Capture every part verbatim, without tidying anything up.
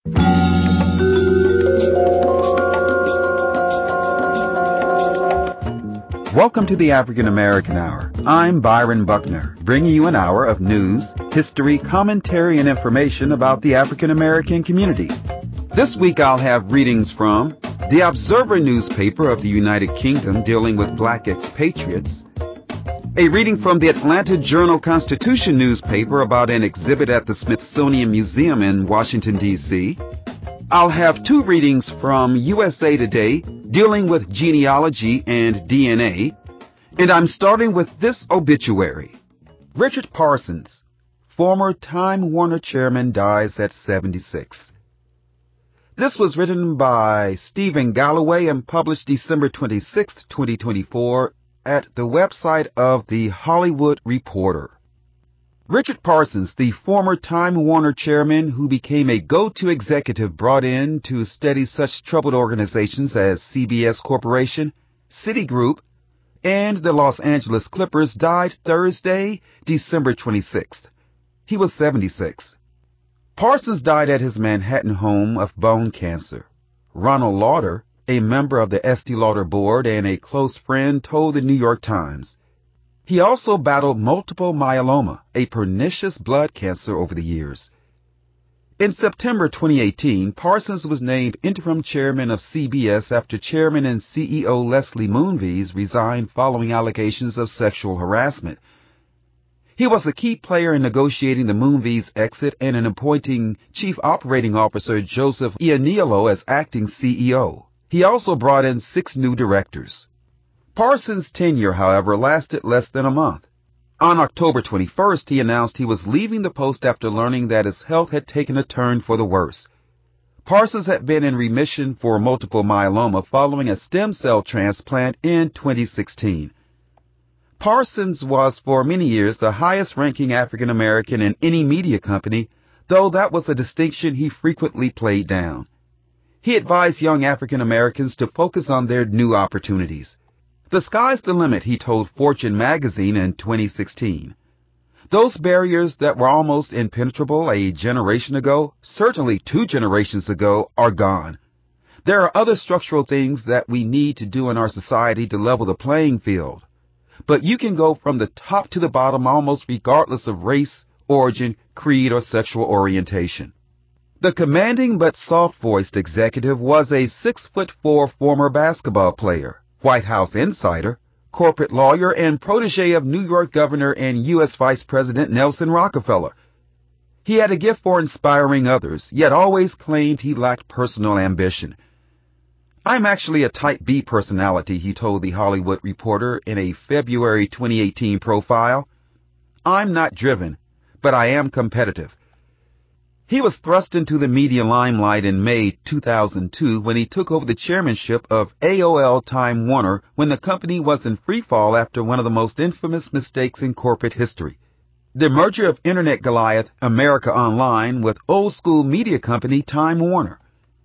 Welcome to the African American Hour. I'm Byron Buckner, bringing you an hour of news, history, commentary, and information about the African American community. This week I'll have readings from The Observer newspaper of the United Kingdom dealing with black expatriates, a reading from the Atlanta Journal-Constitution newspaper about an exhibit at the Smithsonian Museum in Washington, D C I'll have two readings from U S A Today dealing with genealogy and D N A, and I'm starting with this obituary. Richard Parsons, former Time Warner chairman, dies at seventy-six. This was written by Stephen Galloway and published December twenty-sixth, twenty twenty-four at the website of The Hollywood Reporter. Richard Parsons, the former Time Warner chairman who became a go-to executive brought in to steady such troubled organizations as C B S Corporation, Citigroup, and the Los Angeles Clippers, died Thursday, December twenty-sixth. He was seventy-six. Parsons died at his Manhattan home of bone cancer. Ronald Lauder, a member of the Estee Lauder board and a close friend, told the New York Times. He also battled multiple myeloma, a pernicious blood cancer, over the years. In September twenty eighteen, Parsons was named interim chairman of C B S after chairman and C E O Leslie Moonves resigned following allegations of sexual harassment. He was a key player in negotiating the Moonves exit and in appointing Chief Operating Officer Joseph Ianniello as acting C E O. He also brought in six new directors. Parsons' tenure, however, lasted less than a month. On October twenty-first, he announced he was leaving the post after learning that his health had taken a turn for the worse. Parsons had been in remission for multiple myeloma following a stem cell transplant in twenty sixteen. Parsons was for many years the highest-ranking African American in any media company, though that was a distinction he frequently played down. He advised young African Americans to focus on their new opportunities. The sky's the limit, he told Fortune magazine in twenty sixteen. Those barriers that were almost impenetrable a generation ago, certainly two generations ago, are gone. There are other structural things that we need to do in our society to level the playing field. But you can go from the top to the bottom almost regardless of race, origin, creed, or sexual orientation. The commanding but soft-voiced executive was a six-foot-four former basketball player, White House insider, corporate lawyer, and protege of New York Governor and U S Vice President Nelson Rockefeller. He had a gift for inspiring others, yet always claimed he lacked personal ambition. I'm actually a type B personality, he told The Hollywood Reporter in a February twenty eighteen profile. I'm not driven, but I am competitive. He was thrust into the media limelight in May two thousand two when he took over the chairmanship of A O L Time Warner when the company was in freefall after one of the most infamous mistakes in corporate history. The merger of Internet Goliath America Online with old-school media company Time Warner.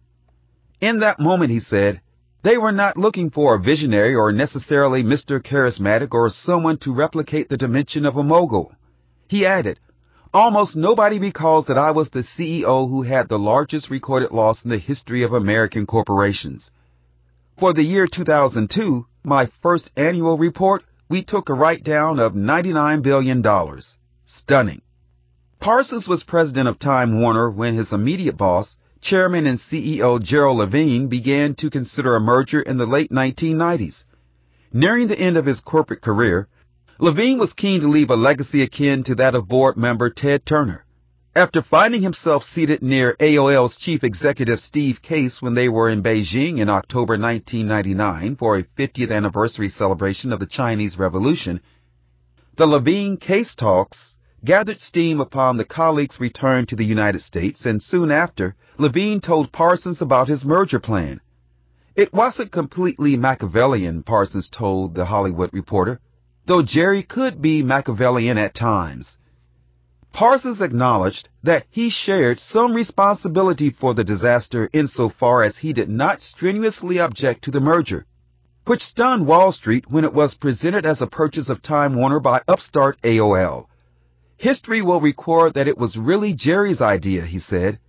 In that moment, he said, they were not looking for a visionary or necessarily Mister Charismatic or someone to replicate the dimension of a mogul. He added, almost nobody recalls that I was the C E O who had the largest recorded loss in the history of American corporations. For the year two thousand two, my first annual report, we took a write-down of ninety-nine billion dollars. Stunning. Parsons was president of Time Warner when his immediate boss, chairman and C E O Gerald Levine, began to consider a merger in the late nineteen nineties. Nearing the end of his corporate career, Levine was keen to leave a legacy akin to that of board member Ted Turner. After finding himself seated near A O L's chief executive Steve Case when they were in Beijing in October nineteen ninety-nine for a fiftieth anniversary celebration of the Chinese Revolution, the Levine-Case talks gathered steam upon the colleagues' return to the United States, and soon after, Levine told Parsons about his merger plan. It wasn't completely Machiavellian, Parsons told The Hollywood Reporter, though Jerry could be Machiavellian at times. Parsons acknowledged that he shared some responsibility for the disaster insofar as he did not strenuously object to the merger, which stunned Wall Street when it was presented as a purchase of Time Warner by upstart A O L. History will record that it was really Jerry's idea, he said,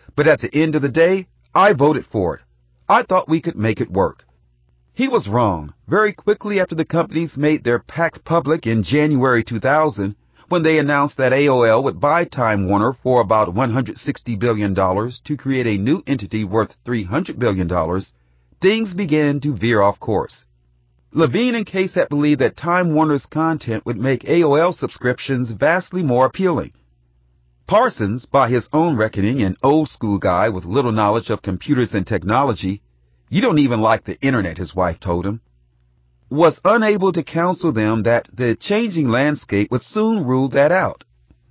But at the end of the day, I voted for it. I thought we could make it work. He was wrong. Very quickly after the companies made their pact public in January two thousand, when they announced that A O L would buy Time Warner for about one hundred sixty billion dollars to create a new entity worth three hundred billion dollars, things began to veer off course. Levine and Case had believed that Time Warner's content would make A O L subscriptions vastly more appealing. Parsons, by his own reckoning an old-school guy with little knowledge of computers and technology, you don't even like the internet, his wife told him, was unable to counsel them that the changing landscape would soon rule that out.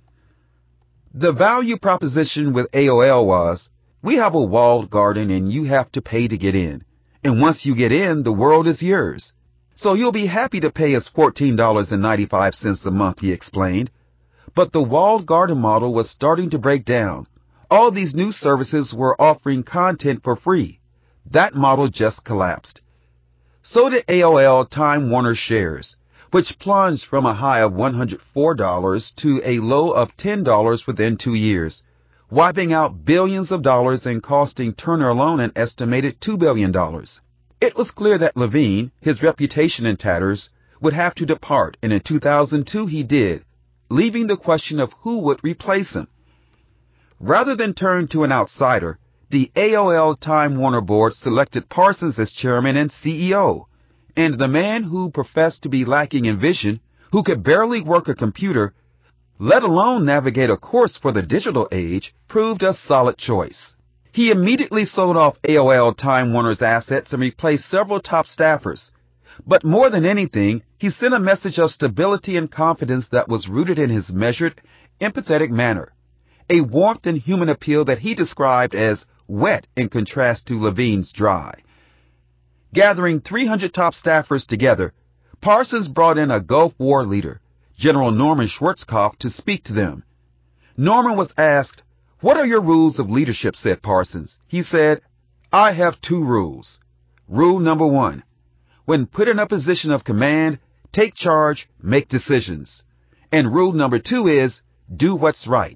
The value proposition with A O L was, we have a walled garden and you have to pay to get in. And once you get in, the world is yours. So you'll be happy to pay us fourteen dollars and ninety-five cents a month, he explained. But the walled garden model was starting to break down. All these new services were offering content for free. That model just collapsed. So did A O L Time Warner shares, which plunged from a high of one hundred four dollars to a low of ten dollars within two years, wiping out billions of dollars and costing Turner alone an estimated two billion dollars. It was clear that Levine, his reputation in tatters, would have to depart, and in two thousand two he did, leaving the question of who would replace him. Rather than turn to an outsider, the A O L Time Warner board selected Parsons as chairman and C E O, and the man who professed to be lacking in vision, who could barely work a computer, let alone navigate a course for the digital age, proved a solid choice. He immediately sold off A O L Time Warner's assets and replaced several top staffers. But more than anything, he sent a message of stability and confidence that was rooted in his measured, empathetic manner, a warmth and human appeal that he described as wet in contrast to Levine's dry. Gathering three hundred top staffers together, Parsons brought in a Gulf War leader, General Norman Schwarzkopf, to speak to them. Norman was asked, "What are your rules of leadership?" said Parsons. He said, "I have two rules. Rule number one, when put in a position of command, take charge, make decisions. And rule number two is, do what's right."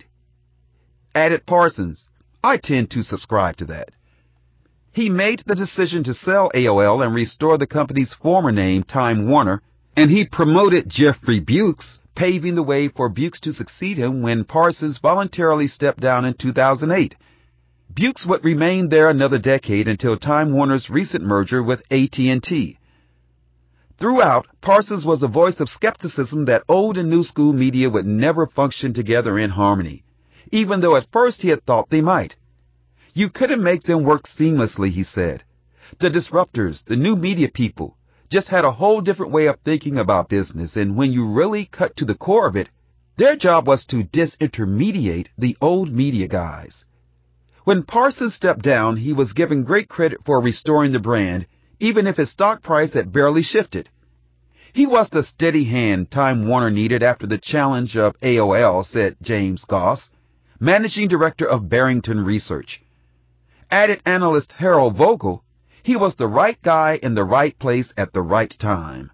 Added Parsons, "I tend to subscribe to that." He made the decision to sell A O L and restore the company's former name, Time Warner, and he promoted Jeffrey Bukes, paving the way for Bukes to succeed him when Parsons voluntarily stepped down in two thousand eight. Bukes would remain there another decade until Time Warner's recent merger with A T and T. Throughout, Parsons was a voice of skepticism that old and new school media would never function together in harmony, even though at first he had thought they might. You couldn't make them work seamlessly, he said. The disruptors, the new media people, just had a whole different way of thinking about business, and when you really cut to the core of it, their job was to disintermediate the old media guys. When Parsons stepped down, he was given great credit for restoring the brand, even if his stock price had barely shifted. He was the steady hand Time Warner needed after the challenge of A O L, said James Goss, managing director of Barrington Research. Added analyst Harold Vogel, he was the right guy in the right place at the right time.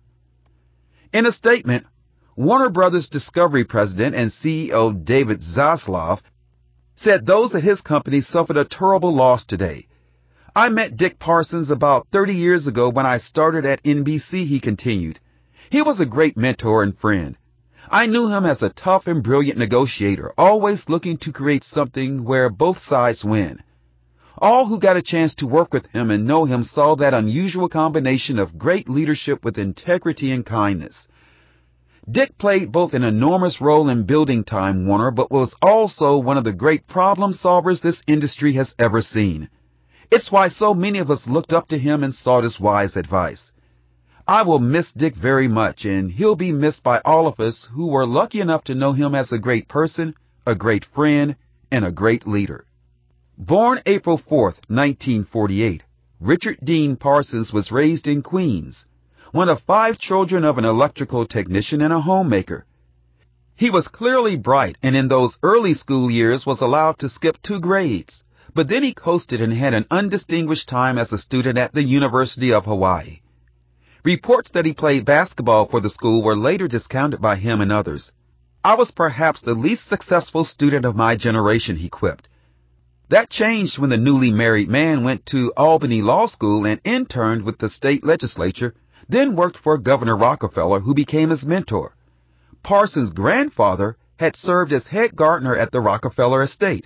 In a statement, Warner Brothers Discovery president and C E O David Zaslav said those at his company suffered a terrible loss today. "I met Dick Parsons about thirty years ago when I started at N B C," he continued. "He was a great mentor and friend. I knew him as a tough and brilliant negotiator, always looking to create something where both sides win. All who got a chance to work with him and know him saw that unusual combination of great leadership with integrity and kindness." Dick played both an enormous role in building Time Warner, but was also one of the great problem solvers this industry has ever seen. It's why so many of us looked up to him and sought his wise advice. I will miss Dick very much, and he'll be missed by all of us who were lucky enough to know him as a great person, a great friend, and a great leader. Born April fourth, nineteen forty-eight, Richard Dean Parsons was raised in Queens, one of five children of an electrical technician and a homemaker. He was clearly bright, and in those early school years was allowed to skip two grades, but then he coasted and had an undistinguished time as a student at the University of Hawaii. Reports that he played basketball for the school were later discounted by him and others. "I was perhaps the least successful student of my generation," he quipped. That changed when the newly married man went to Albany Law School and interned with the state legislature, then worked for Governor Rockefeller, who became his mentor. Parsons' grandfather had served as head gardener at the Rockefeller estate.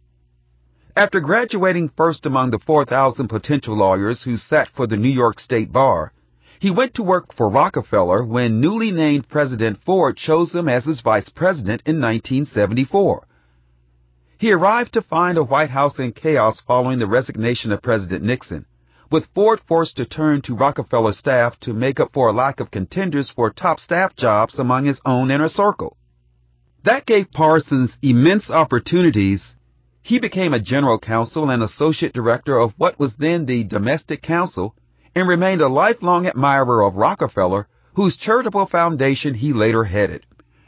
After graduating first among the four thousand potential lawyers who sat for the New York State Bar, he went to work for Rockefeller when newly named President Ford chose him as his vice president in nineteen seventy-four. He arrived to find a White House in chaos following the resignation of President Nixon, with Ford forced to turn to Rockefeller staff to make up for a lack of contenders for top staff jobs among his own inner circle. That gave Parsons immense opportunities. He became a general counsel and associate director of what was then the Domestic Council, and remained a lifelong admirer of Rockefeller, whose charitable foundation he later headed.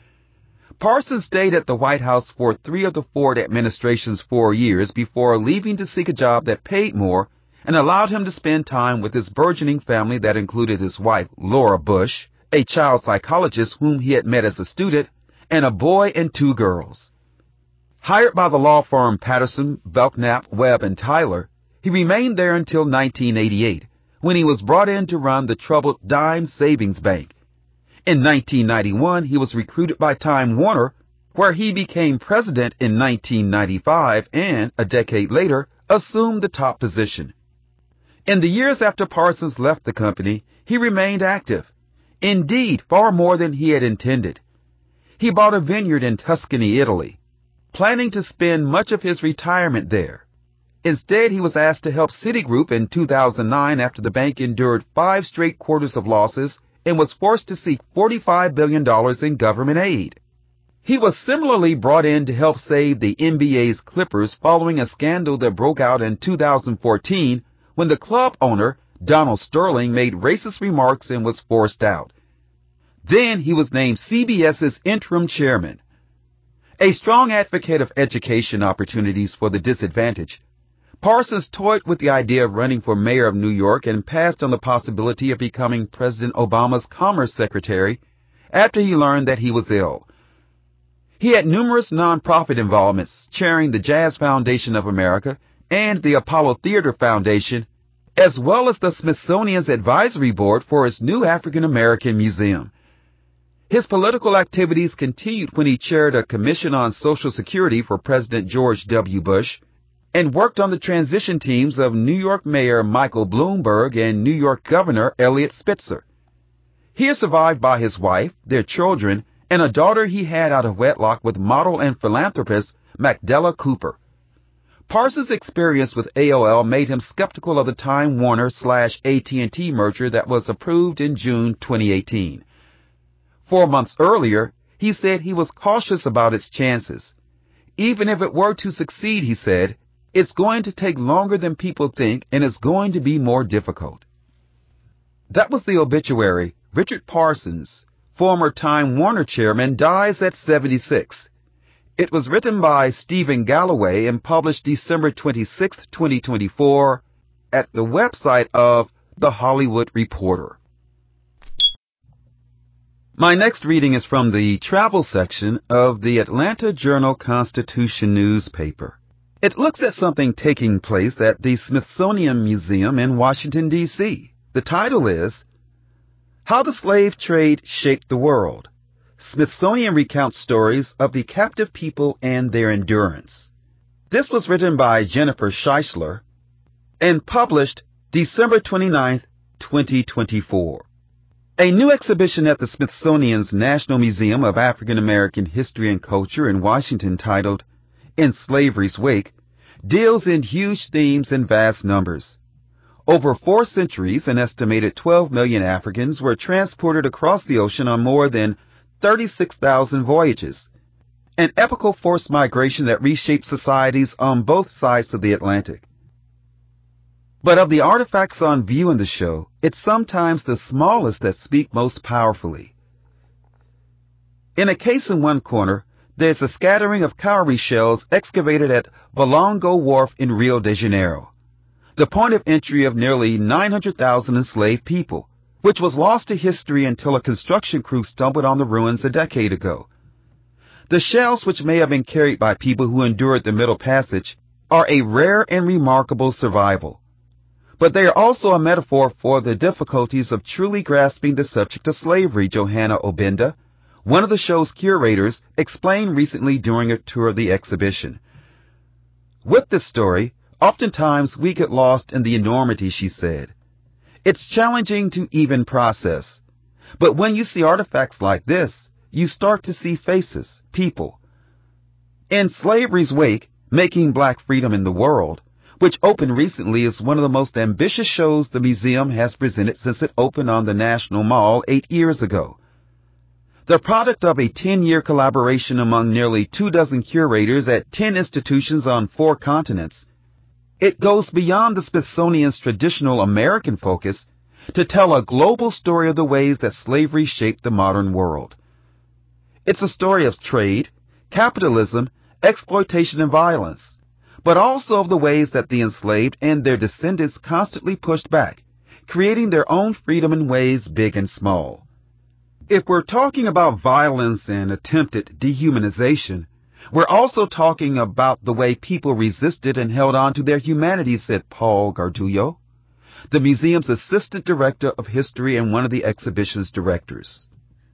Parsons stayed at the White House for three of the Ford administration's four years before leaving to seek a job that paid more and allowed him to spend time with his burgeoning family that included his wife, Laura Bush, a child psychologist whom he had met as a student, and a boy and two girls. Hired by the law firm Patterson, Belknap, Webb, and Tyler, he remained there until nineteen eighty-eight, when he was brought in to run the troubled Dime Savings Bank. In nineteen ninety-one, he was recruited by Time Warner, where he became president in nineteen ninety-five and, a decade later, assumed the top position. In the years after Parsons left the company, he remained active. Indeed, far more than he had intended. He bought a vineyard in Tuscany, Italy, planning to spend much of his retirement there. Instead, he was asked to help Citigroup in two thousand nine after the bank endured five straight quarters of losses and was forced to seek forty-five billion dollars in government aid. He was similarly brought in to help save the N B A's Clippers following a scandal that broke out in two thousand fourteen when the club owner, Donald Sterling, made racist remarks and was forced out. Then he was named CBS's interim chairman. A strong advocate of education opportunities for the disadvantaged, Parsons toyed with the idea of running for mayor of New York and passed on the possibility of becoming President Obama's Commerce Secretary after he learned that he was ill. He had numerous nonprofit involvements, chairing the Jazz Foundation of America and the Apollo Theater Foundation, as well as the Smithsonian's advisory board for its new African American Museum. His political activities continued when he chaired a commission on Social Security for President George W. Bush, and worked on the transition teams of New York Mayor Michael Bloomberg and New York Governor Eliot Spitzer. He is survived by his wife, their children, and a daughter he had out of wedlock with model and philanthropist Magdala Cooper. Parsons' experience with A O L made him skeptical of the Time Warner slash A T and T merger that was approved in June twenty eighteen. Four months earlier, he said he was cautious about its chances. Even if it were to succeed, he said, it's going to take longer than people think, and it's going to be more difficult. That was the obituary. Richard Parsons, former Time Warner chairman, dies at seventy-six. It was written by Stephen Galloway and published December twenty-sixth, twenty twenty-four, at the website of The Hollywood Reporter. My next reading is from the travel section of the Atlanta Journal-Constitution newspaper. It looks at something taking place at the Smithsonian Museum in Washington, D C The title is, How the Slave Trade Shaped the World. Smithsonian recounts stories of the captive people and their endurance. This was written by Jennifer Scheisler and published December twenty-ninth, twenty twenty-four. A new exhibition at the Smithsonian's National Museum of African American History and Culture in Washington titled In Slavery's Wake deals in huge themes and vast numbers. Over four centuries, an estimated twelve million Africans were transported across the ocean on more than thirty-six thousand voyages, an epical forced migration that reshaped societies on both sides of the Atlantic. But of the artifacts on view in the show, it's sometimes the smallest that speak most powerfully. In a case in one corner, there's a scattering of cowrie shells excavated at Valongo Wharf in Rio de Janeiro, the point of entry of nearly nine hundred thousand enslaved people, which was lost to history until a construction crew stumbled on the ruins a decade ago. The shells, which may have been carried by people who endured the Middle Passage, are a rare and remarkable survival. But they are also a metaphor for the difficulties of truly grasping the subject of slavery, Johanna Obinda, one of the show's curators, explained recently during a tour of the exhibition. With this story, oftentimes we get lost in the enormity, she said. It's challenging to even process. But when you see artifacts like this, you start to see faces, people. In Slavery's Wake, Making Black Freedom in the World, which opened recently, is one of the most ambitious shows the museum has presented since it opened on the National Mall eight years ago. The product of a ten-year collaboration among nearly two dozen curators at ten institutions on four continents, it goes beyond the Smithsonian's traditional American focus to tell a global story of the ways that slavery shaped the modern world. It's a story of trade, capitalism, exploitation, and violence, but also of the ways that the enslaved and their descendants constantly pushed back, creating their own freedom in ways big and small. If we're talking about violence and attempted dehumanization, we're also talking about the way people resisted and held on to their humanity, said Paul Gardullo, the museum's assistant director of history and one of the exhibition's directors.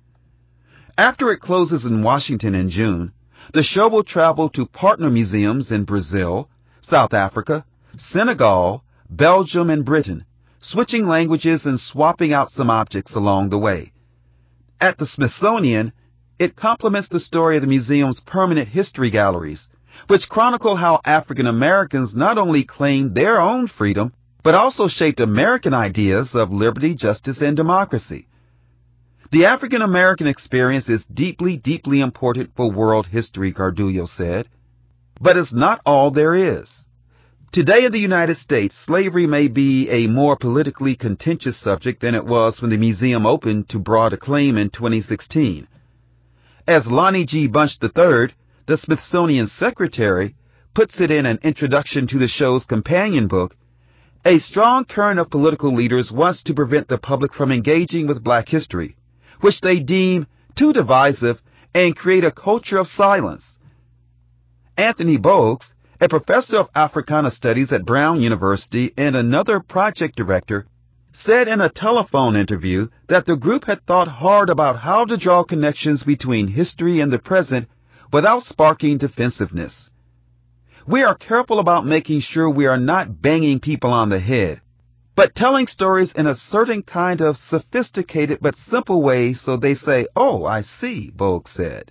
After it closes in Washington in June, the show will travel to partner museums in Brazil, South Africa, Senegal, Belgium, and Britain, switching languages and swapping out some objects along the way. At the Smithsonian, it complements the story of the museum's permanent history galleries, which chronicle how African Americans not only claimed their own freedom, but also shaped American ideas of liberty, justice, and democracy. The African American experience is deeply, deeply important for world history, Gardullo said. But it's not all there is. Today in the United States, slavery may be a more politically contentious subject than it was when the museum opened to broad acclaim in twenty sixteen. As Lonnie G. Bunch the third, the Smithsonian secretary, puts it in an introduction to the show's companion book, a strong current of political leaders wants to prevent the public from engaging with black history, which they deem too divisive, and create a culture of silence. Anthony Bogues, a professor of Africana Studies at Brown University and another project director, said in a telephone interview that the group had thought hard about how to draw connections between history and the present without sparking defensiveness. We are careful about making sure we are not banging people on the head, but telling stories in a certain kind of sophisticated but simple way so they say, "Oh, I see," Bogues said.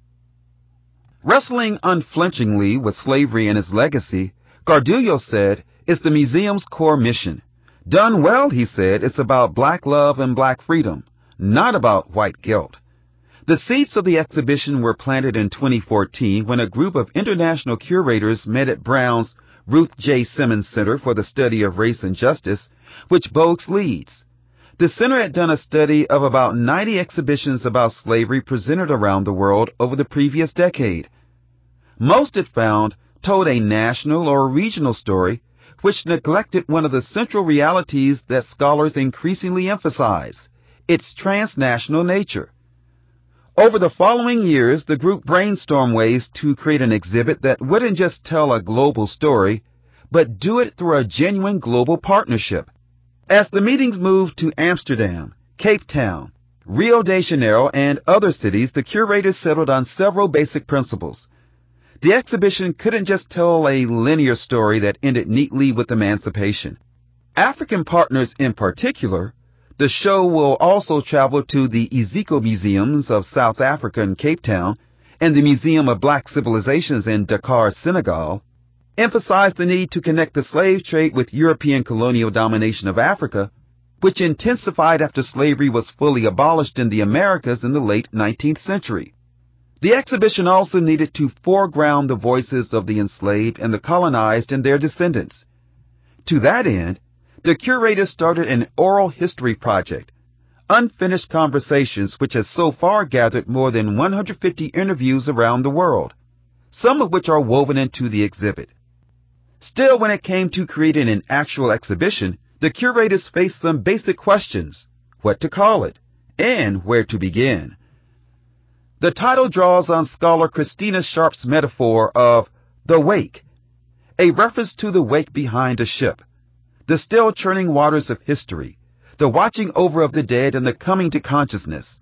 Wrestling unflinchingly with slavery and its legacy, Gardullo said, is the museum's core mission. Done well, he said, it's about black love and black freedom, not about white guilt. The seeds of the exhibition were planted in twenty fourteen when a group of international curators met at Brown's Ruth J. Simmons Center for the Study of Race and Justice, which Bogues leads. The center had done a study of about ninety exhibitions about slavery presented around the world over the previous decade. Most, it found, told a national or regional story which neglected one of the central realities that scholars increasingly emphasize, its transnational nature. Over the following years, the group brainstormed ways to create an exhibit that wouldn't just tell a global story, but do it through a genuine global partnership. As the meetings moved to Amsterdam, Cape Town, Rio de Janeiro, and other cities, the curators settled on several basic principles. The exhibition couldn't just tell a linear story that ended neatly with emancipation. African partners in particular, the show will also travel to the Ezekiel Museums of South Africa in Cape Town and the Museum of Black Civilizations in Dakar, Senegal, emphasized the need to connect the slave trade with European colonial domination of Africa, which intensified after slavery was fully abolished in the Americas in the late nineteenth century. The exhibition also needed to foreground the voices of the enslaved and the colonized and their descendants. To that end, the curators started an oral history project, Unfinished Conversations, which has so far gathered more than one hundred fifty interviews around the world, some of which are woven into the exhibit. Still, when it came to creating an actual exhibition, the curators faced some basic questions: what to call it, and where to begin. The title draws on scholar Christina Sharp's metaphor of the wake, a reference to the wake behind a ship, the still churning waters of history, the watching over of the dead and the coming to consciousness.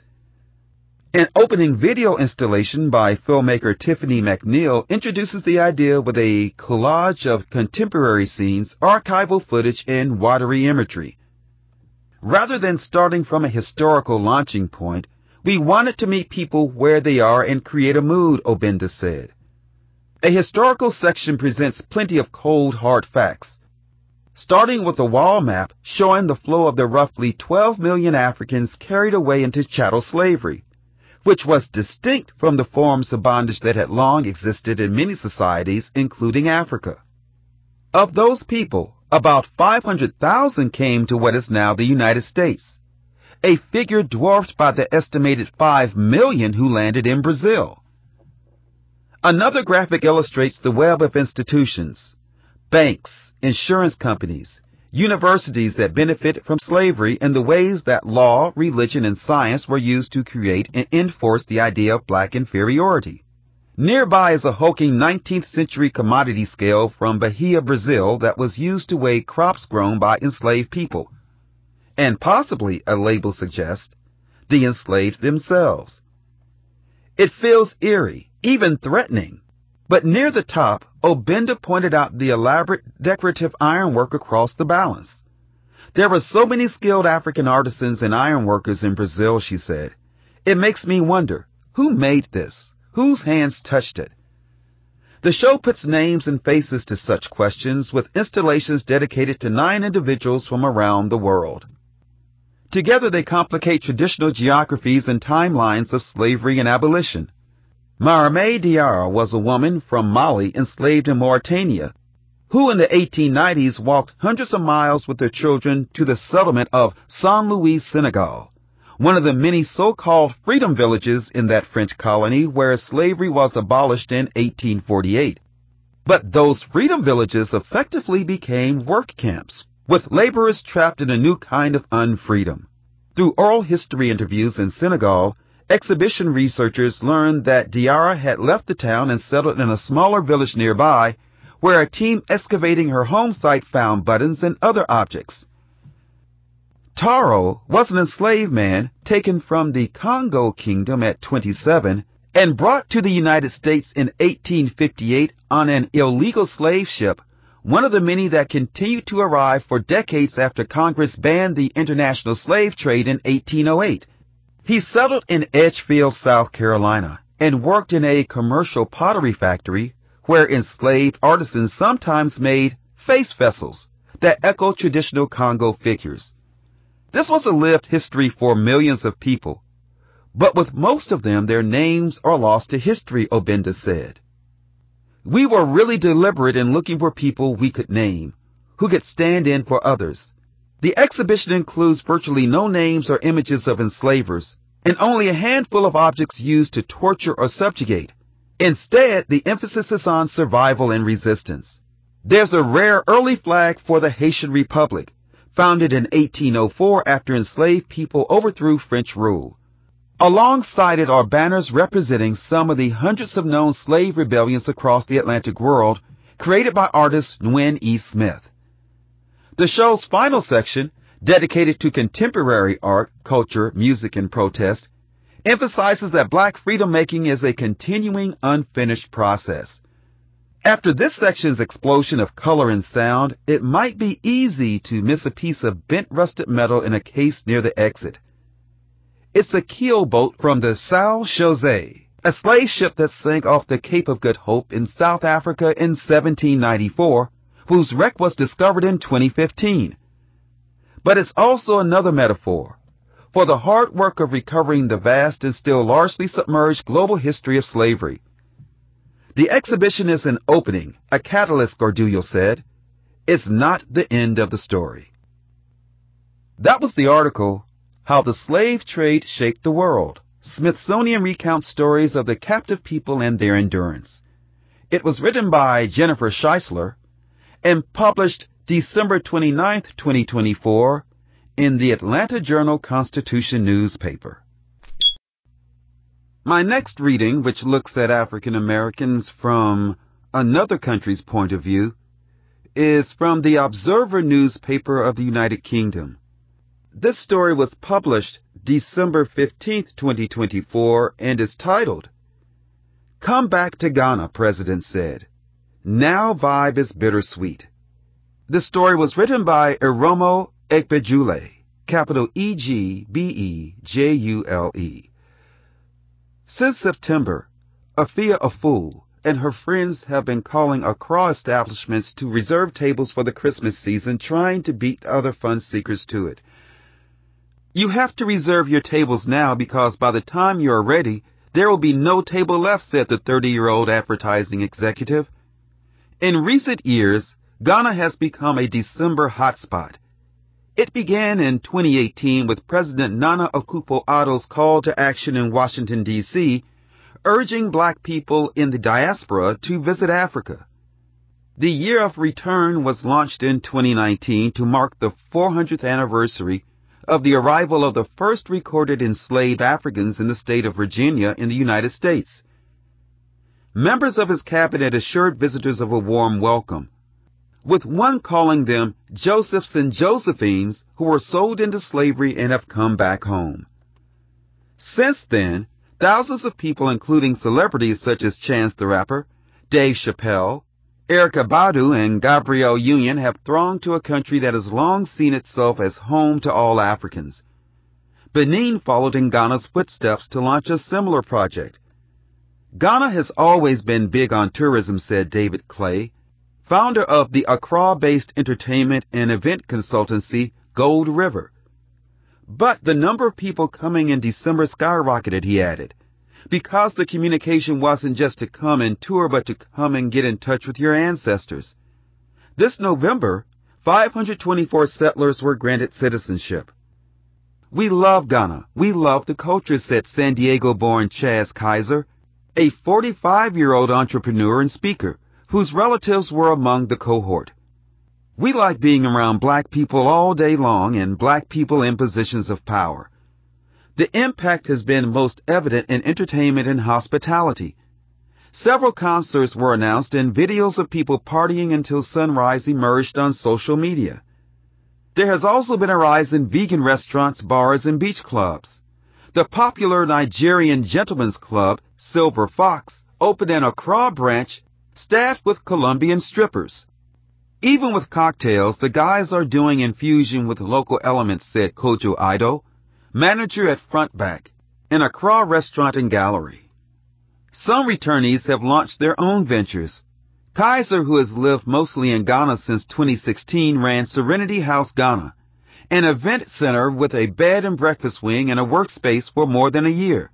An opening video installation by filmmaker Tiffany McNeil introduces the idea with a collage of contemporary scenes, archival footage, and watery imagery. Rather than starting from a historical launching point, we wanted to meet people where they are and create a mood, Obenda said. A historical section presents plenty of cold, hard facts, starting with a wall map showing the flow of the roughly twelve million Africans carried away into chattel slavery, which was distinct from the forms of bondage that had long existed in many societies, including Africa. Of those people, about five hundred thousand came to what is now the United States, a figure dwarfed by the estimated five million who landed in Brazil. Another graphic illustrates the web of institutions, banks, insurance companies, universities that benefited from slavery and the ways that law, religion, and science were used to create and enforce the idea of black inferiority. Nearby is a hulking nineteenth century commodity scale from Bahia, Brazil that was used to weigh crops grown by enslaved people. And possibly, a label suggests, the enslaved themselves. It feels eerie, even threatening. But near the top, Obenda pointed out the elaborate decorative ironwork across the balance. There were so many skilled African artisans and ironworkers in Brazil, she said. It makes me wonder, who made this? Whose hands touched it? The show puts names and faces to such questions with installations dedicated to nine individuals from around the world. Together they complicate traditional geographies and timelines of slavery and abolition. Maramé Diarra was a woman from Mali enslaved in Mauritania, who in the eighteen nineties walked hundreds of miles with her children to the settlement of Saint Louis, Senegal, one of the many so-called freedom villages in that French colony where slavery was abolished in eighteen forty-eight. But those freedom villages effectively became work camps, with laborers trapped in a new kind of unfreedom. Through oral history interviews in Senegal, exhibition researchers learned that Diarra had left the town and settled in a smaller village nearby, where a team excavating her home site found buttons and other objects. Taro was an enslaved man taken from the Congo Kingdom at twenty-seven and brought to the United States in eighteen fifty-eight on an illegal slave ship, one of the many that continued to arrive for decades after Congress banned the international slave trade in eighteen oh eight. He settled in Edgefield, South Carolina, and worked in a commercial pottery factory where enslaved artisans sometimes made face vessels that echoed traditional Congo figures. This was a lived history for millions of people, but with most of them, their names are lost to history, Obenda said. We were really deliberate in looking for people we could name, who could stand in for others. The exhibition includes virtually no names or images of enslavers, and only a handful of objects used to torture or subjugate. Instead, the emphasis is on survival and resistance. There's a rare early flag for the Haitian Republic, founded in eighteen oh four after enslaved people overthrew French rule. Alongside it are banners representing some of the hundreds of known slave rebellions across the Atlantic world, created by artist Nguyen E. Smith. The show's final section, dedicated to contemporary art, culture, music, and protest, emphasizes that black freedom-making is a continuing, unfinished process. After this section's explosion of color and sound, it might be easy to miss a piece of bent rusted metal in a case near the exit. It's a keel boat from the São José, a slave ship that sank off the Cape of Good Hope in South Africa in seventeen ninety-four, whose wreck was discovered in twenty fifteen. But it's also another metaphor for the hard work of recovering the vast and still largely submerged global history of slavery. The exhibition is an opening, a catalyst, Gardullo said. It's not the end of the story. That was the article, How the Slave Trade Shaped the World. Smithsonian recounts stories of the captive people and their endurance. It was written by Jennifer Scheisler and published December twenty-ninth, twenty twenty-four, in the Atlanta Journal-Constitution newspaper. My next reading, which looks at African Americans from another country's point of view, is from the Observer newspaper of the United Kingdom. This story was published December fifteenth, twenty twenty-four, and is titled, "Come Back to Ghana, President Said. Now Vibe is Bittersweet." The story was written by Iromo Egbejule, capital E G B E J U L E. Since September, Afia Afu and her friends have been calling Accra establishments to reserve tables for the Christmas season, trying to beat other fun seekers to it. "You have to reserve your tables now because by the time you are ready, there will be no table left," said the thirty-year-old advertising executive. In recent years, Ghana has become a December hotspot. It began in twenty eighteen with President Nana Akufo-Addo's call to action in Washington, D C, urging black people in the diaspora to visit Africa. The Year of Return was launched in twenty nineteen to mark the four hundredth anniversary of the arrival of the first recorded enslaved Africans in the state of Virginia in the United States. Members of his cabinet assured visitors of a warm welcome, with one calling them Josephs and Josephines who were sold into slavery and have come back home. Since then, thousands of people, including celebrities such as Chance the Rapper, Dave Chappelle, Erykah Badu, and Gabrielle Union, have thronged to a country that has long seen itself as home to all Africans. Benin followed in Ghana's footsteps to launch a similar project. "Ghana has always been big on tourism," said David Clay, founder of the Accra-based entertainment and event consultancy Gold River. "But the number of people coming in December skyrocketed," he added, "because the communication wasn't just to come and tour, but to come and get in touch with your ancestors. This November, five hundred twenty-four settlers were granted citizenship." "We love Ghana. We love the culture," said San Diego-born Chaz Kaiser, a forty-five-year-old entrepreneur and speaker whose relatives were among the cohort. "We like being around black people all day long and black people in positions of power. The impact has been most evident in entertainment and hospitality. Several concerts were announced and videos of people partying until sunrise emerged on social media. There has also been a rise in vegan restaurants, bars, and beach clubs. The popular Nigerian gentlemen's club, Silver Fox, opened an Accra branch staffed with Colombian strippers. Even with cocktails, the guys are doing infusion with local elements," said Kojo Ido, manager at Frontback, an Accra restaurant and gallery. Some returnees have launched their own ventures. Kaiser, who has lived mostly in Ghana since twenty sixteen, ran Serenity House Ghana, an event center with a bed and breakfast wing and a workspace for more than a year.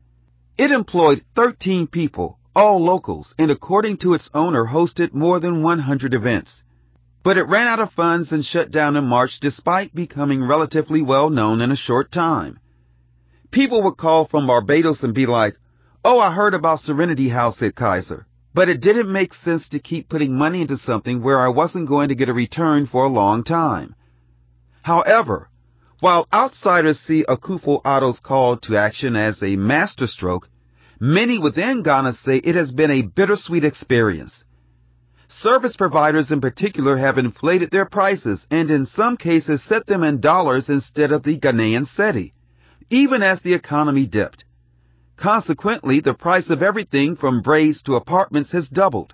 It employed thirteen people, all locals, and according to its owner, hosted more than one hundred events. But it ran out of funds and shut down in March despite becoming relatively well known in a short time. "People would call from Barbados and be like, 'Oh, I heard about Serenity House,' said Kaiser, 'but it didn't make sense to keep putting money into something where I wasn't going to get a return for a long time.' However, while outsiders see Akufo-Addo's call to action as a masterstroke, many within Ghana say it has been a bittersweet experience. Service providers in particular have inflated their prices and in some cases set them in dollars instead of the Ghanaian cedi, even as the economy dipped. Consequently, the price of everything from braids to apartments has doubled.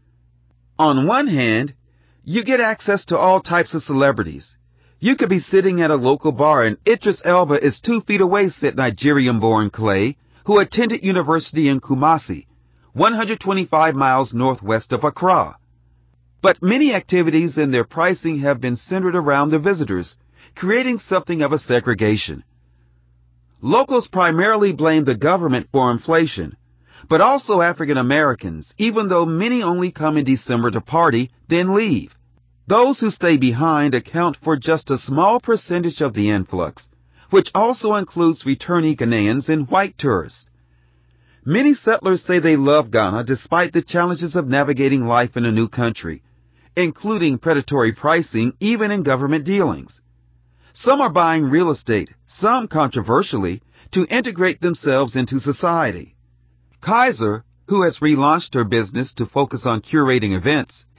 On one hand, you get access to all types of celebrities. You could be sitting at a local bar and Idris Elba is two feet away," said Nigerian-born Clay, who attended university in Kumasi, one hundred twenty-five miles northwest of Accra. But many activities and their pricing have been centered around the visitors, creating something of a segregation. Locals primarily blame the government for inflation, but also African Americans, even though many only come in December to party, then leave. Those who stay behind account for just a small percentage of the influx, which also includes returnee Ghanaians and white tourists. Many settlers say they love Ghana despite the challenges of navigating life in a new country, including predatory pricing even in government dealings. Some are buying real estate, some controversially, to integrate themselves into society. Kaiser, who has relaunched her business to focus on curating events,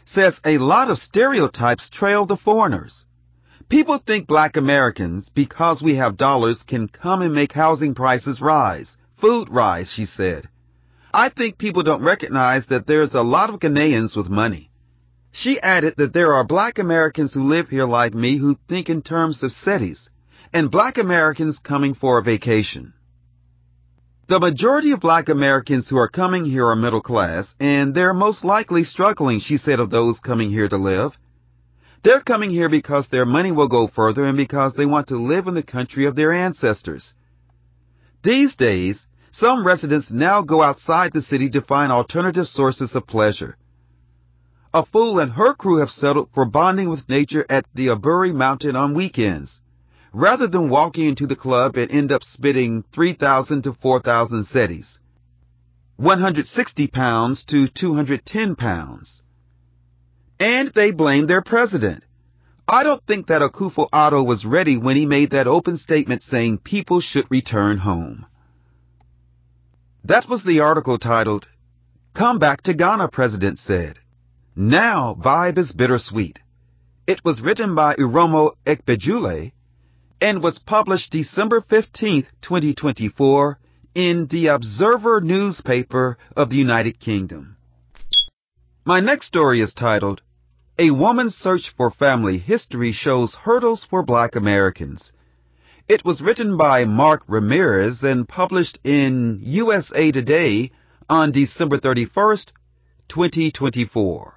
says a lot of stereotypes trail the foreigners. People think black Americans, because we have dollars, can come and make housing prices rise, food rise, she said. I think people don't recognize that there's a lot of Ghanaians with money. She added that there are black Americans who live here like me who think in terms of cities, and black Americans coming for a vacation. The majority of black Americans who are coming here are middle class, and they're most likely struggling, she said, of those coming here to live. They're coming here because their money will go further and because they want to live in the country of their ancestors. These days, some residents now go outside the city to find alternative sources of pleasure. A fool and her crew have settled for bonding with nature at the Aburi Mountain on weekends, rather than walking into the club and end up spitting three thousand to four thousand cedis, one hundred sixty pounds to two hundred ten pounds. And they blame their president. I don't think that Akufo-Addo was ready when he made that open statement saying people should return home. That was the article titled, "Come Back to Ghana, President Said. Now Vibe is Bittersweet." It was written by Iromo Ekpejule and was published December fifteenth, twenty twenty-four in the Observer newspaper of the United Kingdom. My next story is titled, "A Woman's Search for Family History Shows Hurdles for Black Americans." It was written by Mark Ramirez and published in U S A Today on December thirty-first, twenty twenty-four.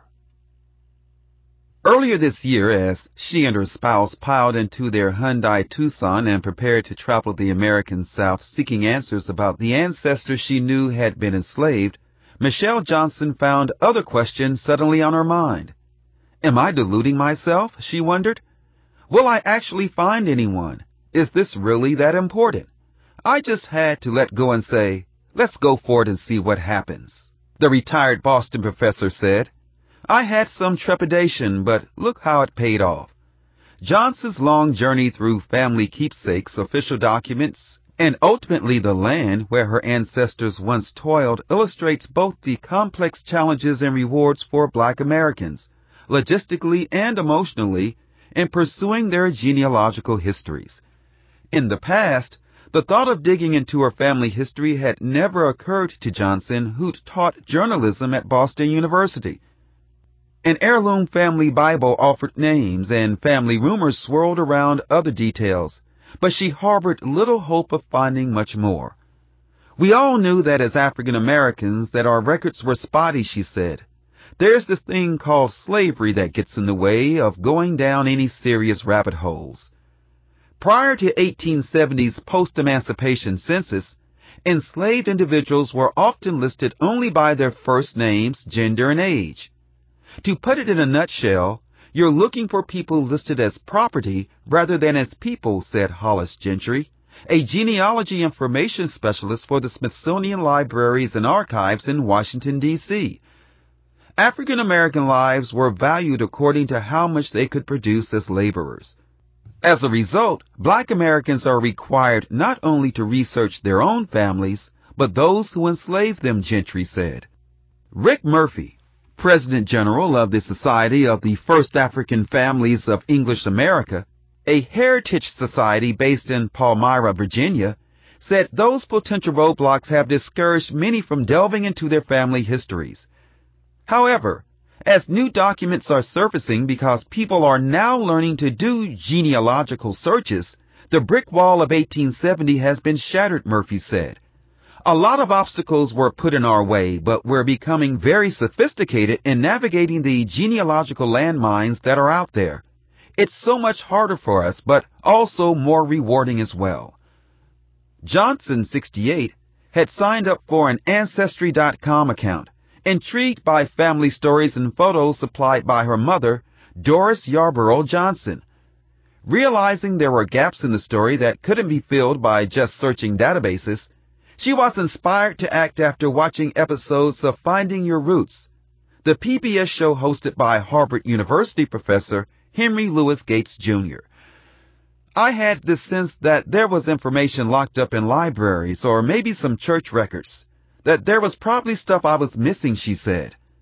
Earlier this year, as she and her spouse piled into their Hyundai Tucson and prepared to travel the American South seeking answers about the ancestors she knew had been enslaved, Michelle Johnson found other questions suddenly on her mind. Am I deluding myself? She wondered. Will I actually find anyone? Is this really that important? I just had to let go and say, let's go for it and see what happens, the retired Boston professor said. I had some trepidation, but look how it paid off. Johnson's long journey through family keepsakes, official documents, and ultimately the land where her ancestors once toiled illustrates both the complex challenges and rewards for black Americans, logistically and emotionally, in pursuing their genealogical histories. In the past, the thought of digging into her family history had never occurred to Johnson, who'd taught journalism at Boston University. An heirloom family Bible offered names, and family rumors swirled around other details, but she harbored little hope of finding much more. We all knew that as African Americans that our records were spotty, she said. There's this thing called slavery that gets in the way of going down any serious rabbit holes. Prior to eighteen seventy's post-emancipation census, enslaved individuals were often listed only by their first names, gender, and age. To put it in a nutshell, you're looking for people listed as property rather than as people, said Hollis Gentry, a genealogy information specialist for the Smithsonian Libraries and Archives in Washington, D C African American lives were valued according to how much they could produce as laborers. As a result, black Americans are required not only to research their own families, but those who enslaved them, Gentry said. Rick Murphy, President General of the Society of the First African Families of English America, a heritage society based in Palmyra, Virginia, said those potential roadblocks have discouraged many from delving into their family histories. However, as new documents are surfacing because people are now learning to do genealogical searches, the brick wall of eighteen seventy has been shattered, Murphy said. A lot of obstacles were put in our way, but we're becoming very sophisticated in navigating the genealogical landmines that are out there. It's so much harder for us, but also more rewarding as well. Johnson, sixty-eight, had signed up for an Ancestry dot com account, intrigued by family stories and photos supplied by her mother, Doris Yarborough Johnson. Realizing there were gaps in the story that couldn't be filled by just searching databases, she was inspired to act after watching episodes of Finding Your Roots, the P B S show hosted by Harvard University professor Henry Louis Gates, Junior I had this sense that there was information locked up in libraries or maybe some church records, that there was probably stuff I was missing, she said.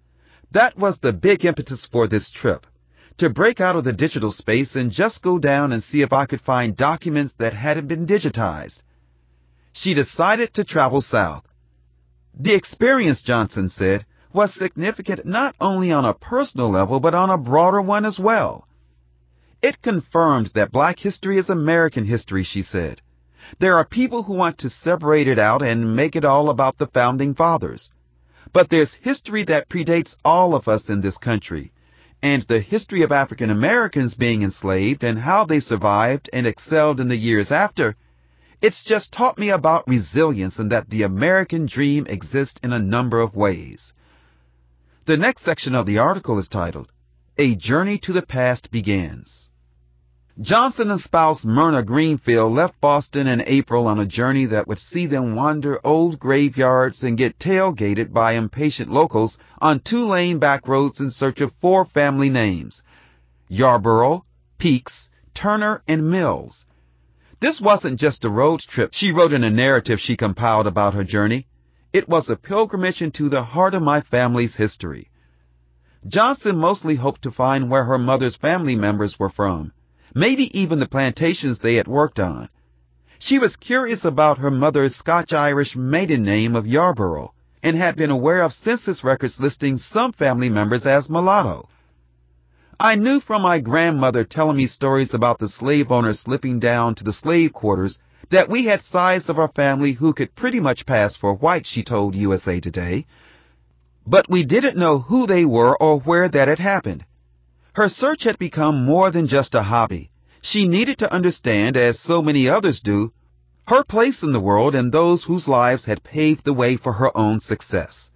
That was the big impetus for this trip, to break out of the digital space and just go down and see if I could find documents that hadn't been digitized. She decided to travel south. The experience, Johnson said, was significant not only on a personal level but on a broader one as well. It confirmed that Black history is American history, she said. There are people who want to separate it out and make it all about the Founding Fathers. But there's history that predates all of us in this country, and the history of African Americans being enslaved and how they survived and excelled in the years after. It's just taught me about resilience and that the American dream exists in a number of ways. The next section of the article is titled, A Journey to the Past Begins. Johnson and spouse Myrna Greenfield left Boston in April on a journey that would see them wander old graveyards and get tailgated by impatient locals on two-lane back roads in search of four family names: Yarborough, Peaks, Turner, and Mills. This wasn't just a road trip, she wrote in a narrative she compiled about her journey. It was a pilgrimage into the heart of my family's history. Johnson mostly hoped to find where her mother's family members were from, maybe even the plantations they had worked on. She was curious about her mother's Scotch-Irish maiden name of Yarborough and had been aware of census records listing some family members as mulatto. I knew from my grandmother telling me stories about the slave owners slipping down to the slave quarters that we had sides of our family who could pretty much pass for white, she told U S A Today. But we didn't know who they were or where that had happened. Her search had become more than just a hobby. She needed to understand, as so many others do, her place in the world and those whose lives had paved the way for her own success.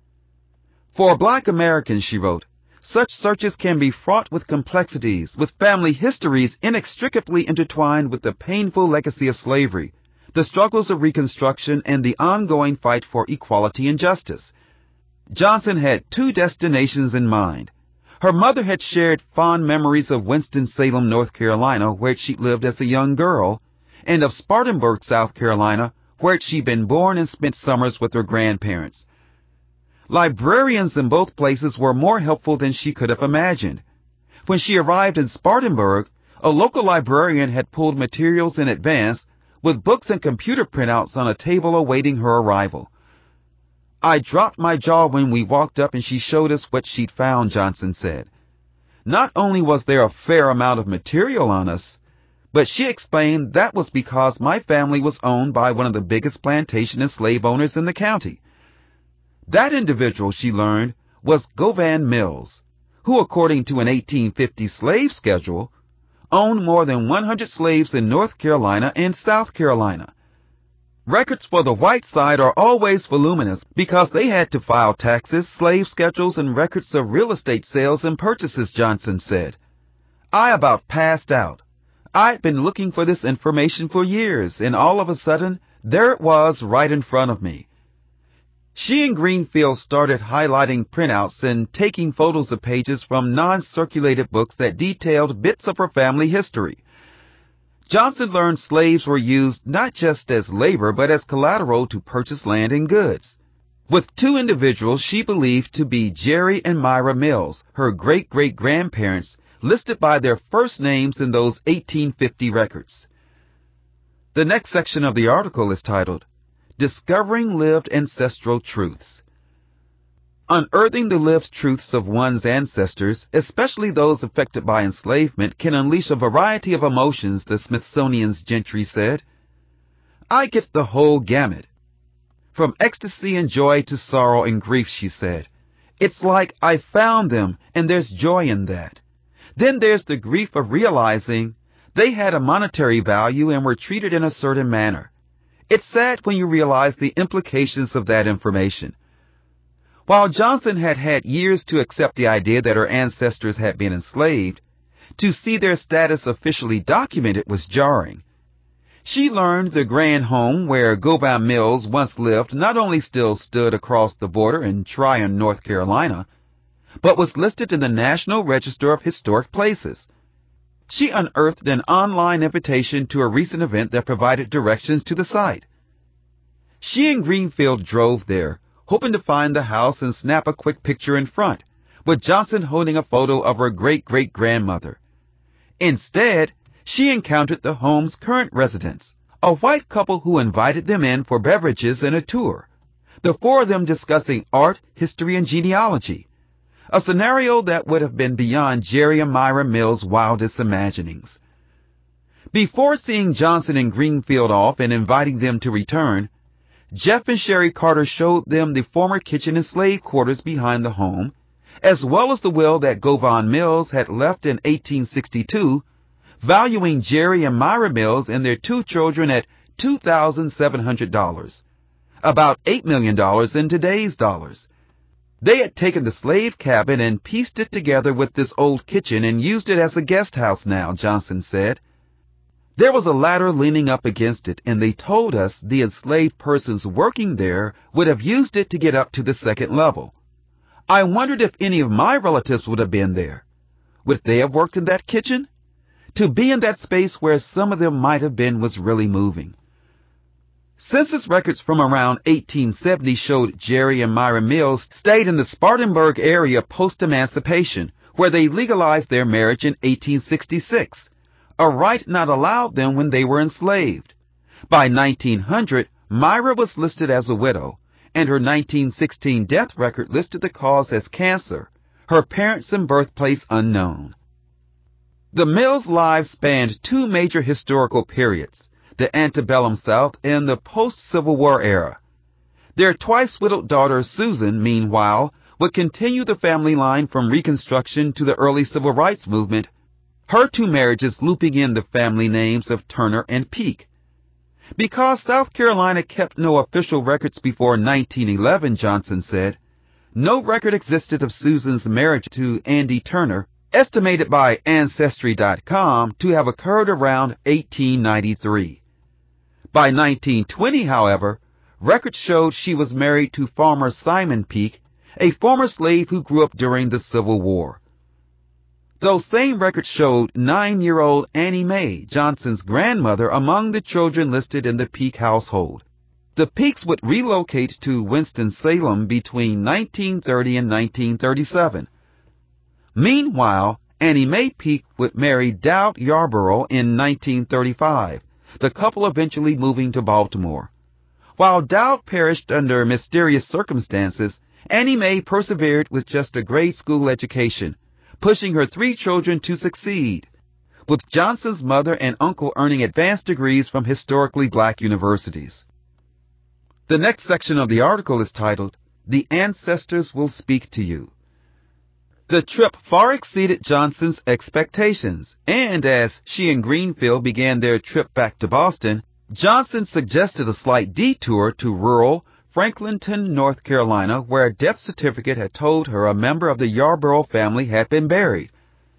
For Black Americans, she wrote, such searches can be fraught with complexities, with family histories inextricably intertwined with the painful legacy of slavery, the struggles of Reconstruction, and the ongoing fight for equality and justice. Johnson had two destinations in mind. Her mother had shared fond memories of Winston-Salem, North Carolina, where she lived as a young girl, and of Spartanburg, South Carolina, where she'd been born and spent summers with her grandparents. Librarians in both places were more helpful than she could have imagined. When she arrived in Spartanburg, a local librarian had pulled materials in advance, with books and computer printouts on a table awaiting her arrival. I dropped my jaw when we walked up and she showed us what she'd found, Johnson said. Not only was there a fair amount of material on us, but she explained that was because my family was owned by one of the biggest plantation and slave owners in the county. That individual, she learned, was Govan Mills, who, according to an eighteen fifty slave schedule, owned more than one hundred slaves in North Carolina and South Carolina. Records for the white side are always voluminous because they had to file taxes, slave schedules, and records of real estate sales and purchases, Johnson said. I about passed out. I'd been looking for this information for years, and all of a sudden, there it was right in front of me. She and Greenfield started highlighting printouts and taking photos of pages from non-circulated books that detailed bits of her family history. Johnson learned slaves were used not just as labor but as collateral to purchase land and goods. With two individuals she believed to be Jerry and Myra Mills, her great-great-grandparents, listed by their first names in those eighteen fifty records. The next section of the article is titled, Discovering Lived Ancestral Truths. Unearthing the lived truths of one's ancestors, especially those affected by enslavement, can unleash a variety of emotions, the Smithsonian's Gentry said. I get the whole gamut. From ecstasy and joy to sorrow and grief, she said. It's like I found them, and there's joy in that. Then there's the grief of realizing they had a monetary value and were treated in a certain manner. It's sad when you realize the implications of that information. While Johnson had had years to accept the idea that her ancestors had been enslaved, to see their status officially documented was jarring. She learned the grand home where Govan Mills once lived not only still stood across the border in Tryon, North Carolina, but was listed in the National Register of Historic Places. She unearthed an online invitation to a recent event that provided directions to the site. She and Greenfield drove there, hoping to find the house and snap a quick picture in front, with Johnson holding a photo of her great-great-grandmother. Instead, she encountered the home's current residents, a white couple who invited them in for beverages and a tour, the four of them discussing art, history, and genealogy, a scenario that would have been beyond Jerry and Myra Mills' wildest imaginings. Before seeing Johnson and Greenfield off and inviting them to return, Jeff and Sherry Carter showed them the former kitchen and slave quarters behind the home, as well as the will that Govan Mills had left in eighteen sixty-two, valuing Jerry and Myra Mills and their two children at two thousand seven hundred dollars, about eight million dollars in today's dollars. They had taken the slave cabin and pieced it together with this old kitchen and used it as a guest house now, Johnson said. There was a ladder leaning up against it, and they told us the enslaved persons working there would have used it to get up to the second level. I wondered if any of my relatives would have been there. Would they have worked in that kitchen? To be in that space where some of them might have been was really moving. Census records from around eighteen seventy showed Jerry and Myra Mills stayed in the Spartanburg area post-emancipation, where they legalized their marriage in eighteen sixty-six. A right not allowed them when they were enslaved. By nineteen hundred, Myra was listed as a widow, and her nineteen sixteen death record listed the cause as cancer, her parents and birthplace unknown. The Mills' lives spanned two major historical periods, the antebellum South and the post-Civil War era. Their twice-widowed daughter, Susan, meanwhile, would continue the family line from Reconstruction to the early Civil Rights Movement, her two marriages looping in the family names of Turner and Peake. Because South Carolina kept no official records before nineteen eleven, Johnson said, no record existed of Susan's marriage to Andy Turner, estimated by Ancestry dot com to have occurred around eighteen ninety-three. By nineteen twenty, however, records showed she was married to Farmer Simon Peake, a former slave who grew up during the Civil War. Those same records showed nine-year-old Annie Mae, Johnson's grandmother, among the children listed in the Peake household. The Peakes would relocate to Winston-Salem between nineteen thirty and nineteen thirty-seven. Meanwhile, Annie Mae Peake would marry Dowd Yarborough in nineteen thirty-five, the couple eventually moving to Baltimore. While Dowd perished under mysterious circumstances, Annie Mae persevered with just a grade school education, pushing her three children to succeed, with Johnson's mother and uncle earning advanced degrees from historically black universities. The next section of the article is titled, The Ancestors Will Speak to You. The trip far exceeded Johnson's expectations, and as she and Greenfield began their trip back to Boston, Johnson suggested a slight detour to rural Franklinton, North Carolina, where a death certificate had told her a member of the Yarborough family had been buried.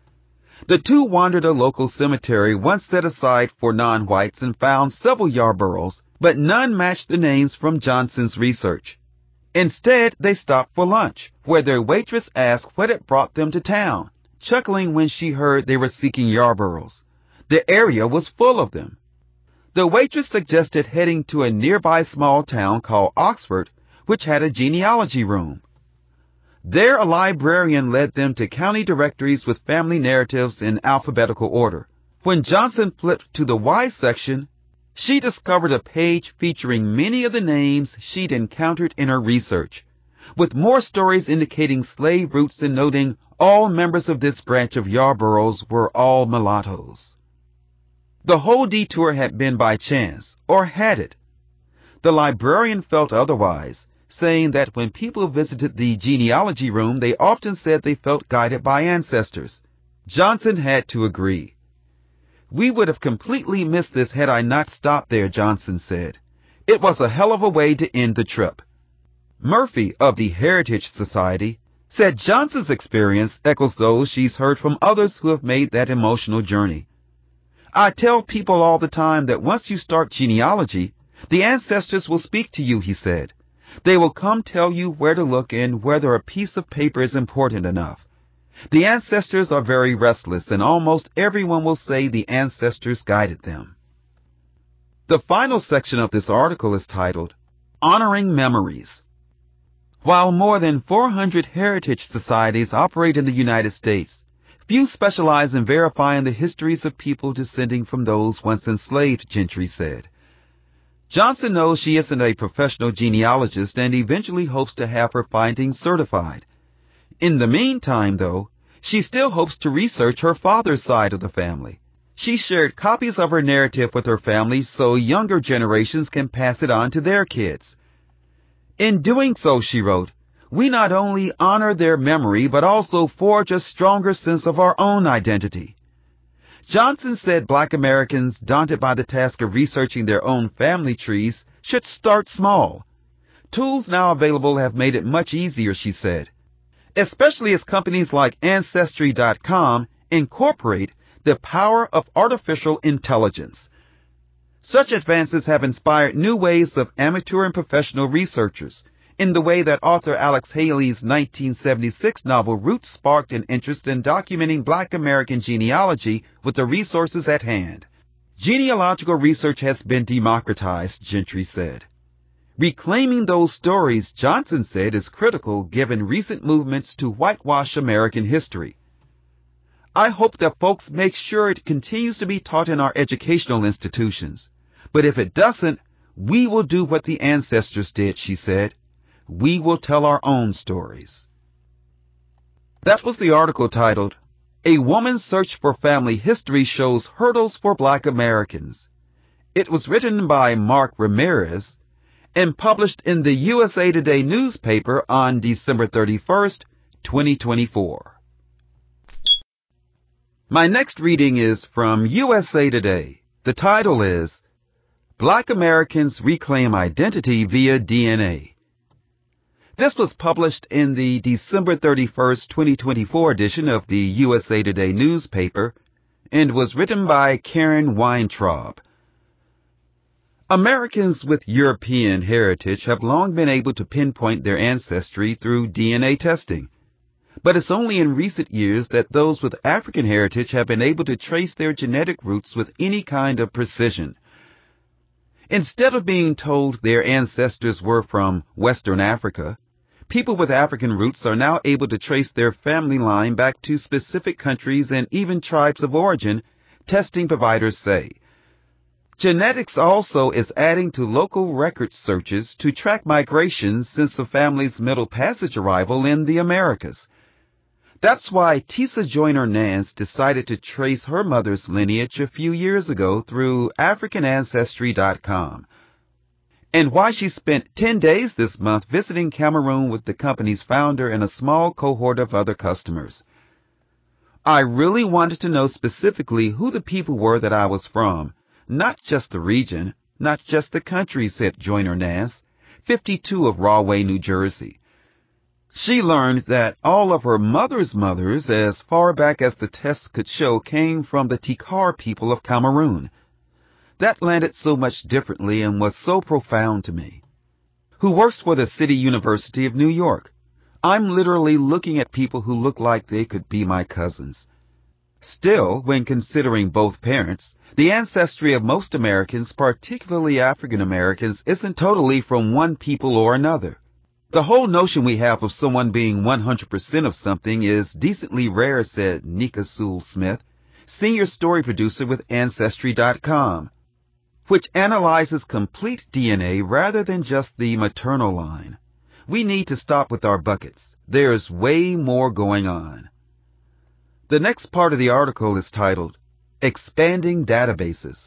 The two wandered a local cemetery once set aside for non-whites and found several Yarboroughs, but none matched the names from Johnson's research. Instead, they stopped for lunch, where their waitress asked what had brought them to town, chuckling when she heard they were seeking Yarboroughs. The area was full of them. The waitress suggested heading to a nearby small town called Oxford, which had a genealogy room. There, a librarian led them to county directories with family narratives in alphabetical order. When Johnson flipped to the Y section, she discovered a page featuring many of the names she'd encountered in her research, with more stories indicating slave roots and noting all members of this branch of Yarboroughs were all mulattoes. The whole detour had been by chance, or had it? The librarian felt otherwise, saying that when people visited the genealogy room, they often said they felt guided by ancestors. Johnson had to agree. We would have completely missed this had I not stopped there, Johnson said. It was a hell of a way to end the trip. Murphy, of the Heritage Society, said Johnson's experience echoes those she's heard from others who have made that emotional journey. I tell people all the time that once you start genealogy, the ancestors will speak to you, he said. They will come tell you where to look and whether a piece of paper is important enough. The ancestors are very restless, and almost everyone will say the ancestors guided them. The final section of this article is titled, Honoring Memories. While more than four hundred heritage societies operate in the United States, few specialize in verifying the histories of people descending from those once enslaved, Gentry said. Johnson knows she isn't a professional genealogist and eventually hopes to have her findings certified. In the meantime, though, she still hopes to research her father's side of the family. She shared copies of her narrative with her family so younger generations can pass it on to their kids. In doing so, she wrote, we not only honor their memory but also forge a stronger sense of our own identity. Johnson said Black Americans, daunted by the task of researching their own family trees, should start small. Tools now available have made it much easier, she said, especially as companies like Ancestry dot com incorporate the power of artificial intelligence. Such advances have inspired new ways of amateur and professional researchers, in the way that author Alex Haley's nineteen seventy-six novel Roots sparked an interest in documenting Black American genealogy with the resources at hand. Genealogical research has been democratized, Gentry said. Reclaiming those stories, Johnson said, is critical given recent movements to whitewash American history. I hope that folks make sure it continues to be taught in our educational institutions. But if it doesn't, we will do what the ancestors did, she said. We will tell our own stories. That was the article titled, A Woman's Search for Family History Shows Hurdles for Black Americans. It was written by Mark Ramirez and published in the U S A Today newspaper on December thirty-first, twenty twenty-four. My next reading is from U S A Today. The title is, Black Americans Reclaim Identity via D N A. This was published in the December thirty-first, twenty twenty-four edition of the U S A Today newspaper and was written by Karen Weintraub. Americans with European heritage have long been able to pinpoint their ancestry through D N A testing. But it's only in recent years that those with African heritage have been able to trace their genetic roots with any kind of precision. Instead of being told their ancestors were from Western Africa, people with African roots are now able to trace their family line back to specific countries and even tribes of origin, testing providers say. Genetics also is adding to local record searches to track migration since a family's Middle Passage arrival in the Americas. That's why Tisa Joyner Nance decided to trace her mother's lineage a few years ago through African Ancestry dot com, and why she spent ten days this month visiting Cameroon with the company's founder and a small cohort of other customers. I really wanted to know specifically who the people were that I was from, not just the region, not just the country, said Joyner Nance, fifty-two, of Rahway, New Jersey. She learned that all of her mother's mothers, as far back as the tests could show, came from the Tikar people of Cameroon. That landed so much differently and was so profound to me. Who works for the City University of New York. I'm literally looking at people who look like they could be my cousins. Still, when considering both parents, the ancestry of most Americans, particularly African Americans, isn't totally from one people or another. The whole notion we have of someone being one hundred percent of something is decently rare, said Nika Sewell-Smith, senior story producer with Ancestry dot com, which analyzes complete D N A rather than just the maternal line. We need to stop with our buckets. There's way more going on. The next part of the article is titled, Expanding Databases.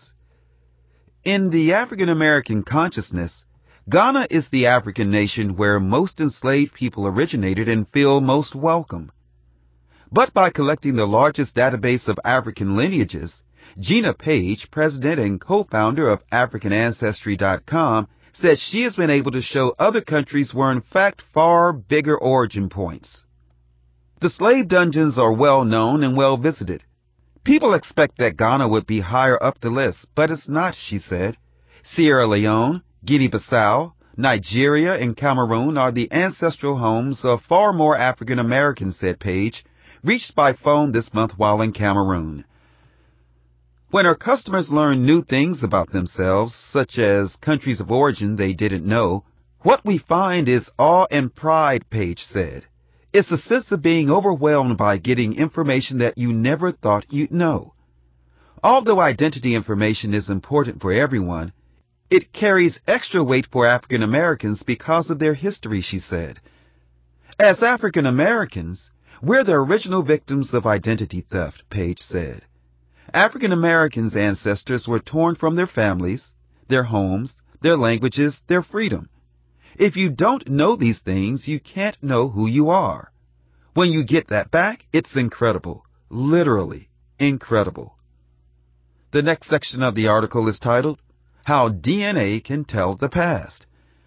In the African American consciousness, Ghana is the African nation where most enslaved people originated and feel most welcome. But by collecting the largest database of African lineages, Gina Page, president and co-founder of African Ancestry dot com, says she has been able to show other countries were in fact far bigger origin points. The slave dungeons are well known and well visited. People expect that Ghana would be higher up the list, but it's not, she said. Sierra Leone, Guinea-Bissau, Nigeria, and Cameroon are the ancestral homes of far more African Americans, said Page, reached by phone this month while in Cameroon. When her customers learn new things about themselves, such as countries of origin they didn't know, What we find is awe and pride, Page said. It's a sense of being overwhelmed by getting information that you never thought you'd know. Although identity information is important for everyone, it carries extra weight for African Americans because of their history, she said. As African Americans, we're the original victims of identity theft, Page said. African Americans' ancestors were torn from their families, their homes, their languages, their freedom. If you don't know these things, you can't know who you are. When you get that back, it's incredible. Literally incredible. The next section of the article is titled, How D N A Can Tell the Past.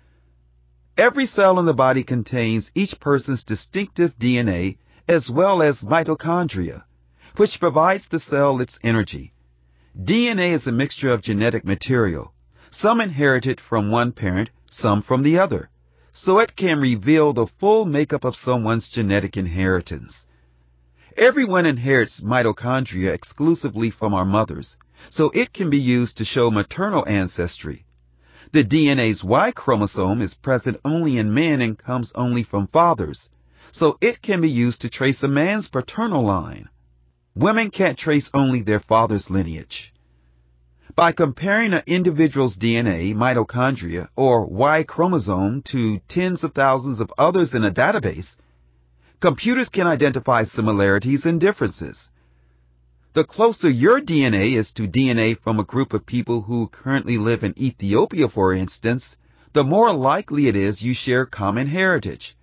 Every cell in the body contains each person's distinctive D N A as well as mitochondria, which provides the cell its energy. D N A is a mixture of genetic material, some inherited from one parent, some from the other, so it can reveal the full makeup of someone's genetic inheritance. Everyone inherits mitochondria exclusively from our mothers, so it can be used to show maternal ancestry. The D N A's Y chromosome is present only in men and comes only from fathers, so it can be used to trace a man's paternal line. Women can't trace only their father's lineage. By comparing an individual's D N A, mitochondria, or Y chromosome to tens of thousands of others in a database, computers can identify similarities and differences. The closer your D N A is to D N A from a group of people who currently live in Ethiopia, for instance, the more likely it is you share common heritage.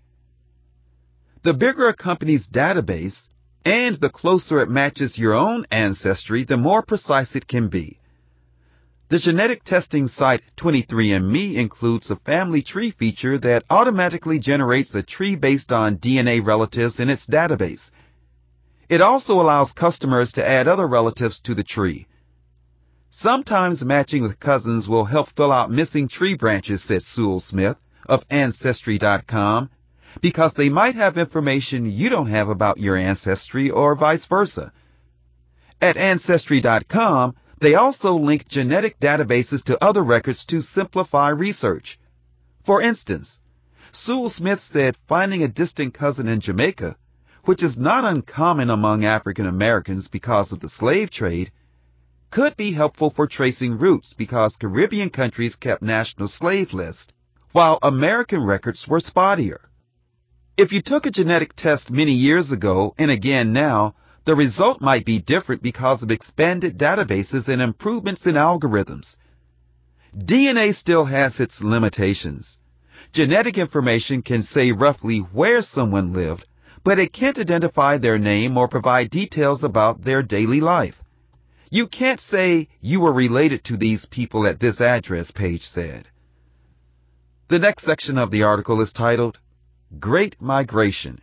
The bigger a company's database, and the closer it matches your own ancestry, the more precise it can be. The genetic testing site twenty-three and me includes a family tree feature that automatically generates a tree based on D N A relatives in its database. It also allows customers to add other relatives to the tree. Sometimes matching with cousins will help fill out missing tree branches, said Sewell Smith of Ancestry dot com, because they might have information you don't have about your ancestry or vice versa. At Ancestry dot com, they also link genetic databases to other records to simplify research. For instance, Sewell Smith said finding a distant cousin in Jamaica, which is not uncommon among African Americans because of the slave trade, could be helpful for tracing roots because Caribbean countries kept national slave lists, while American records were spottier. If you took a genetic test many years ago and again now, the result might be different because of expanded databases and improvements in algorithms. D N A still has its limitations. Genetic information can say roughly where someone lived, but it can't identify their name or provide details about their daily life. You can't say you were related to these people at this address, Page said. The next section of the article is titled, Great Migration.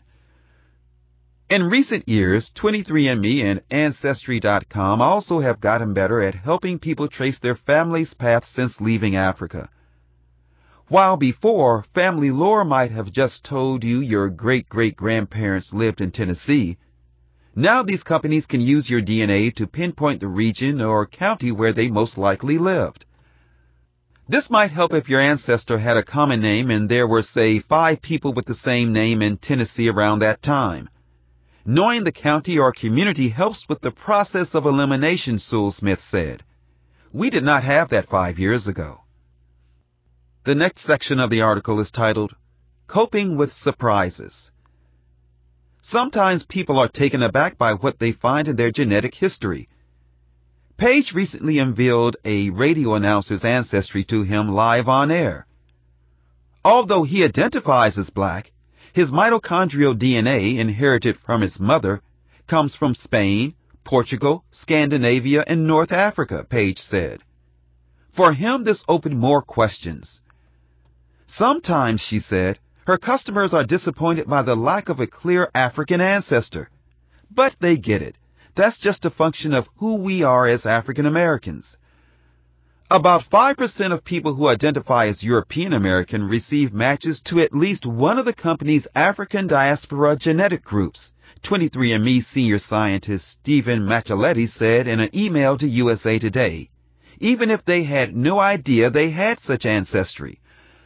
In recent years, twenty-three and me and Ancestry dot com also have gotten better at helping people trace their family's path since leaving Africa. While before, family lore might have just told you your great-great-grandparents lived in Tennessee, now these companies can use your D N A to pinpoint the region or county where they most likely lived. This might help if your ancestor had a common name and there were, say, five people with the same name in Tennessee around that time. Knowing the county or community helps with the process of elimination, Sewell Smith said. We did not have that five years ago. The next section of the article is titled, Coping with Surprises. Sometimes people are taken aback by what they find in their genetic history. Page recently unveiled a radio announcer's ancestry to him live on air. Although he identifies as black, his mitochondrial D N A, inherited from his mother, comes from Spain, Portugal, Scandinavia, and North Africa, Page said. For him, this opened more questions. Sometimes, she said, her customers are disappointed by the lack of a clear African ancestor. But they get it. That's just a function of who we are as African Americans. About five percent of people who identify as European American receive matches to at least one of the company's African diaspora genetic groups, twenty-three and me senior scientist Stephen Machialetti said in an email to U S A Today, even if they had no idea they had such ancestry.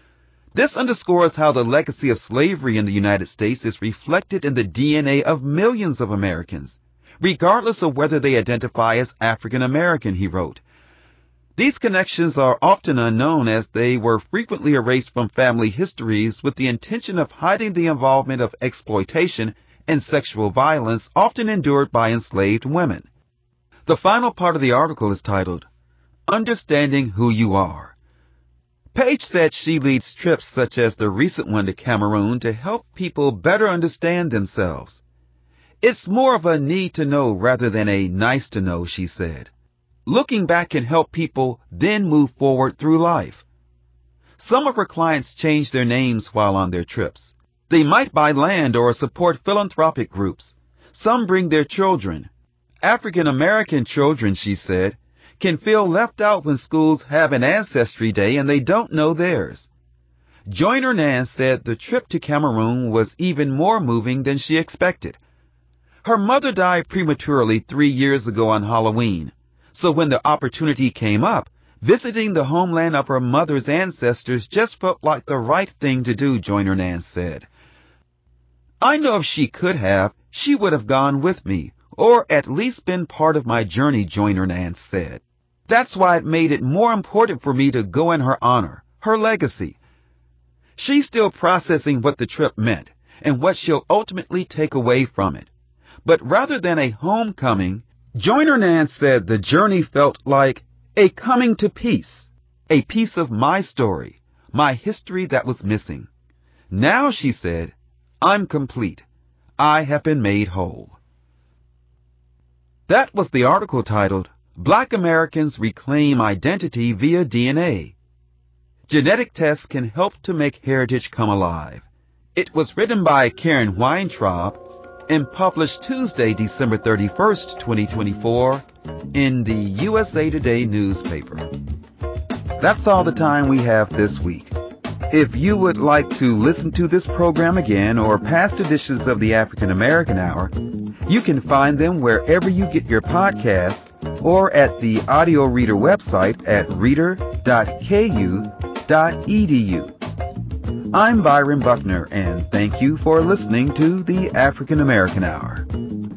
This underscores how the legacy of slavery in the United States is reflected in the D N A of millions of Americans, regardless of whether they identify as African American, he wrote. These connections are often unknown as they were frequently erased from family histories with the intention of hiding the involvement of exploitation and sexual violence often endured by enslaved women. The final part of the article is titled, Understanding Who You Are. Page said she leads trips such as the recent one to Cameroon to help people better understand themselves. It's more of a need to know rather than a nice to know, she said. Looking back can help people then move forward through life. Some of her clients change their names while on their trips. They might buy land or support philanthropic groups. Some bring their children. African American children, she said, can feel left out when schools have an Ancestry Day and they don't know theirs. Joyner Nance said the trip to Cameroon was even more moving than she expected. Her mother died prematurely three years ago on Halloween, so when the opportunity came up, visiting the homeland of her mother's ancestors just felt like the right thing to do, Joyner Nance said. I know if she could have, she would have gone with me, or at least been part of my journey, Joyner Nance said. That's why it made it more important for me to go in her honor, her legacy. She's still processing what the trip meant and what she'll ultimately take away from it. But rather than a homecoming, Joyner Nance said the journey felt like a coming to peace, a piece of my story, my history that was missing. Now, she said, I'm complete. I have been made whole. That was the article titled, Black Americans Reclaim Identity via D N A. Genetic tests can help to make heritage come alive. It was written by Karen Weintraub and published Tuesday, December thirty-first, twenty twenty-four, in the U S A Today newspaper. That's all the time we have this week. If you would like to listen to this program again or past editions of the African American Hour, you can find them wherever you get your podcasts or at the Audio Reader website at reader dot k u dot e d u. I'm Byron Buckner, and thank you for listening to the African American Hour.